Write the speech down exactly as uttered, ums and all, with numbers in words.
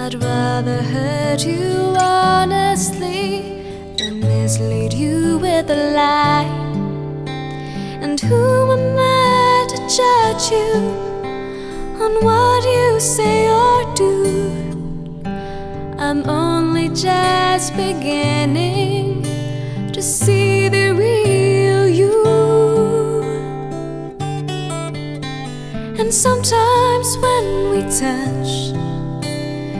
I'd rather hurt you honestly than mislead you with a lie. And who am I to judge you on what you say or do? I'm only just beginning to see the real you. And sometimes when we touch,